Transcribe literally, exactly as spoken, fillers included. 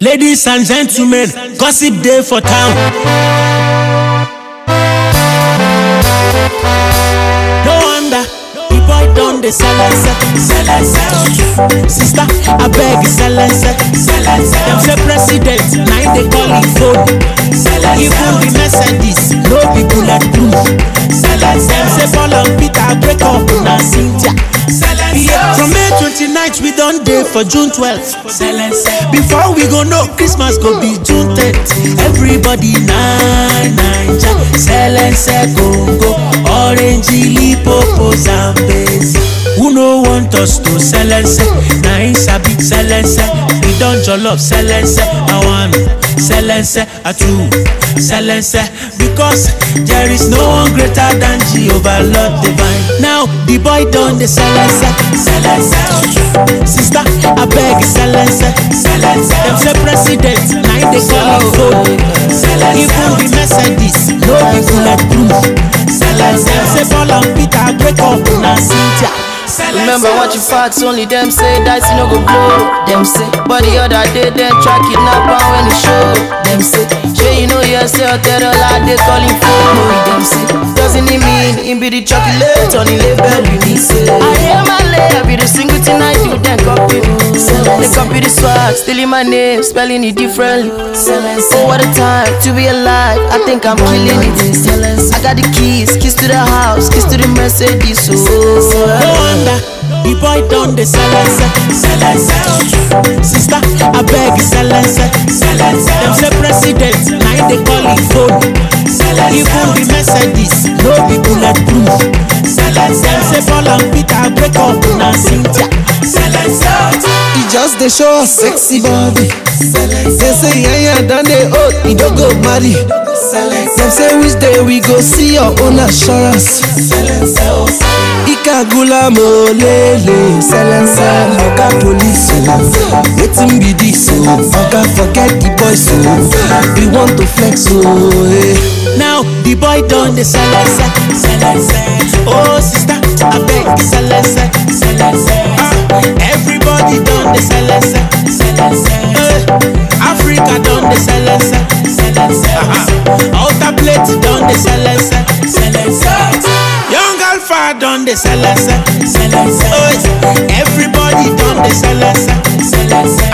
Ladies and gentlemen, gossip day for town. No wonder the boy done the silence, silence. Sister, I beg silence, silence. Them say president, now they call it phone. Even the Mercedes, no people at proof. Silence. Them say Paul and Peter break up now Cynthia. Yeah. From May twenty-ninth, we done day for June twelfth. Silence. Before we go know, Christmas go be June tenth. Everybody nine nine ja. Silence go go. Orange, Lipopo, Zambezi. Who no want us to silence? Nine sabi silence. We don't jollof silence. I want silence. I two silence. Because there is no one greater than Jehovah Lord divine. Now the boy done the silence. Silence. Sister, I beg silence. Silence. Them say president, now they call it phone. Even the Mercedes, no people like proof. Silence. Them say Paul and Peter break up now Cynthia. Remember what you facts, only them say that you no go blow. Them say, but the other day them try kidnap and when it show. Them say, sure you know yourself, tell all that they call him phone. Them say, doesn't it mean him be the chocolate on the label with me say. I hear my lay, I be the single thing I do, then copy. They copy the swag, stealing my name, spelling it differently. Oh, what a time to be alive, I think I'm killing it. I got the keys, keys to the house, keys to the Mercedes. So the boy done the silence, silence. Sister, I beg silence, silence. Them say president, now they call it phone. Even the Mercedes, no people like proof. Silence. Them say Paul and Peter break up now Cynthia. Silence. He just they show a sexy body. They say yeah yeah done the oath, he don't go marry. Them say which day we go see your own assurance. Ika gula mo lele, silence. Oga police, waiting be this. Oga forget the boys, so we want to flex. Now the boy done the silence, silence. Oh sister, I beg silence, silence. Everybody done the silence, silence. Africa done the silence, silence. Outer plate done the silence, silence. Young Alpha done the silence, silence. Everybody done the silence, silence.